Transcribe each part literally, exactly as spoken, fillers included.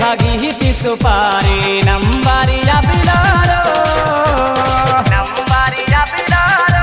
भागी थी सुपारी नंबरिया बिलारो नंबरिया बिलारो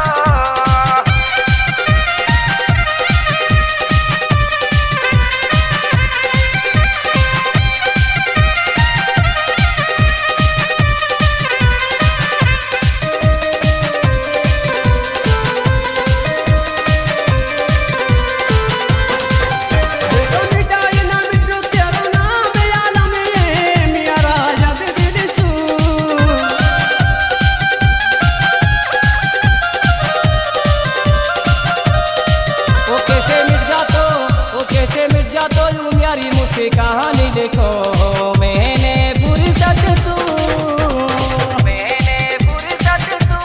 मुझसे कहानी देखो मैंने फुर्सत सू मैंने फुर्सत सू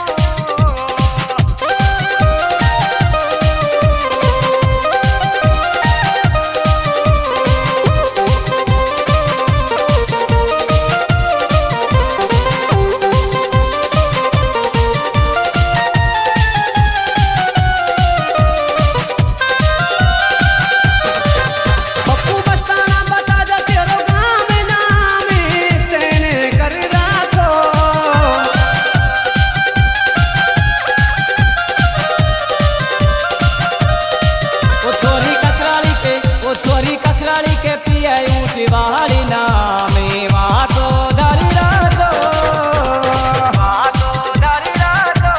छोरी कखराड़ी के पिया ऊँट वाली नामे वहाँ को धरी राखो वहाँ को धरी राखो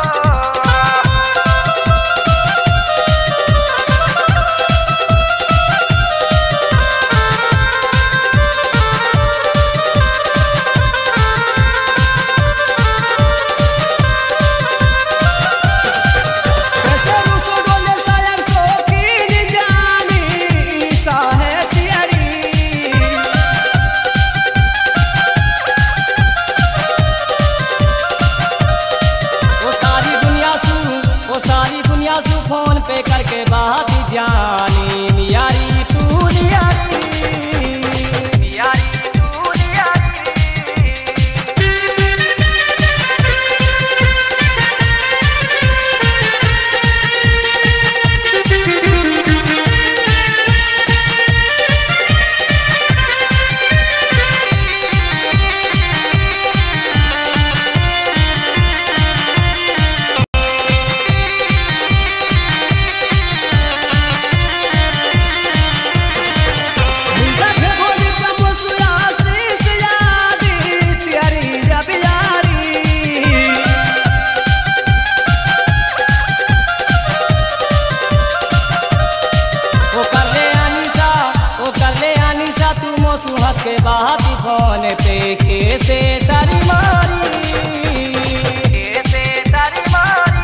फोन पे करके बात जानी नियारी तू नियारी नियारी तू नियारी हंस के बात फोन पे कैसे सारी मारी कैसे सारी मारी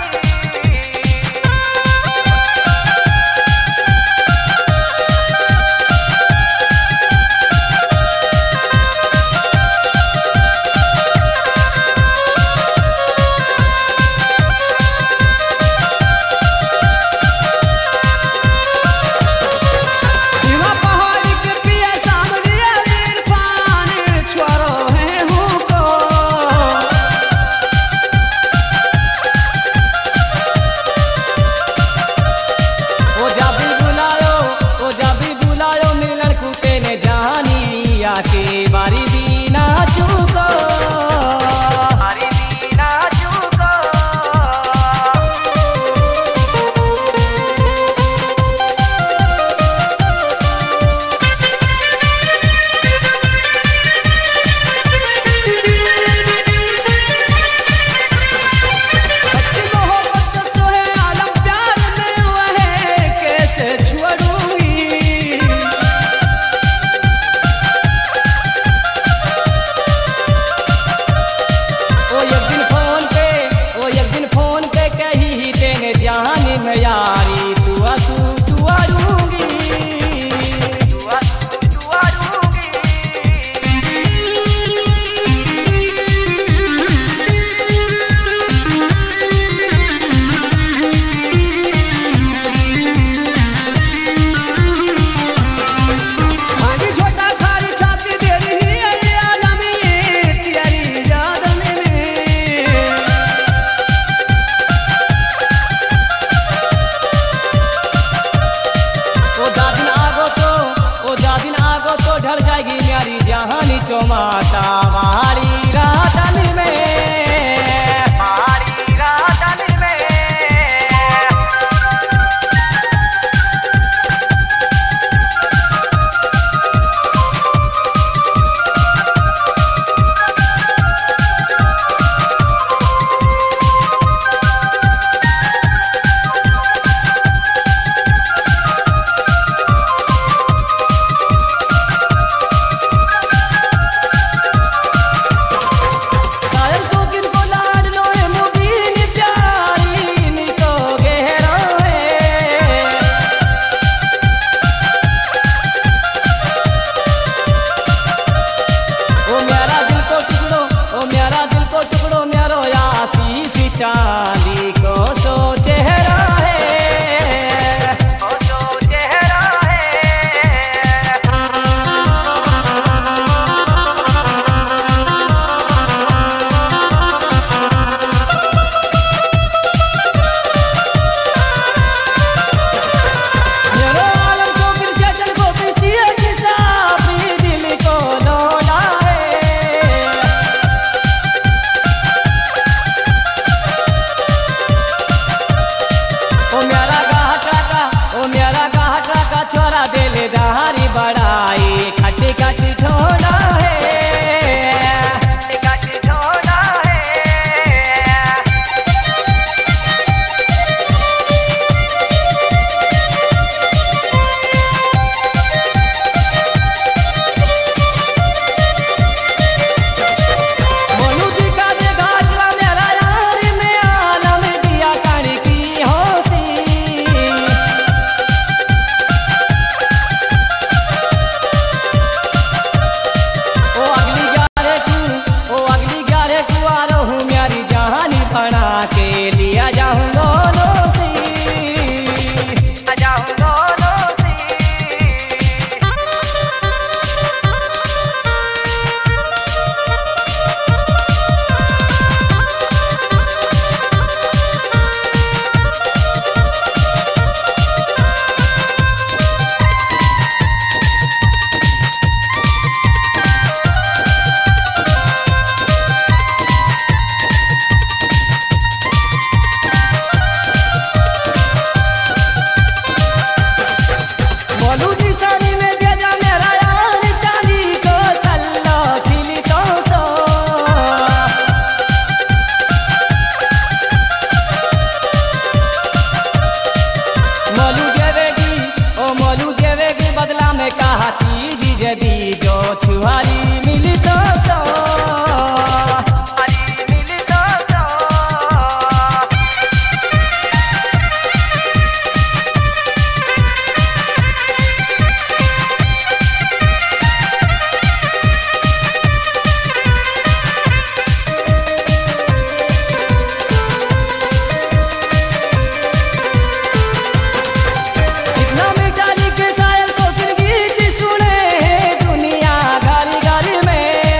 पहाड़ी के पिया सामने इरफान छोरो है हूँ को प्यारी जहानी चौमासा वाली रातन में, वाली रातन में। चांदी को सो चेहरा है, को सो चेहरा है। मेरो आलम को फिर से चल को फिर से किसा अपनी दिल को लोला है। छोरा दिल दारी बड़ाई खटी खटी छोड़ा है, खटी छोड़ा है। बोलू दिखा दे घाटला मेरा यार में आलम दिया कण की होशी। बना के लिया जाऊं दोनों सी, जाऊं दोनों सी। बोलू दिशानी में भेजा मेरा यार चांदी को चलो खिली तो सो। मोलू देवेगी ओ मोलू देवेगी बदला में कहा चीज जदी जो छुहारी मिली तो सो, मिली तो सो। के सायल सोकिन गीत सुने दुनिया घर घर में।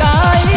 गाई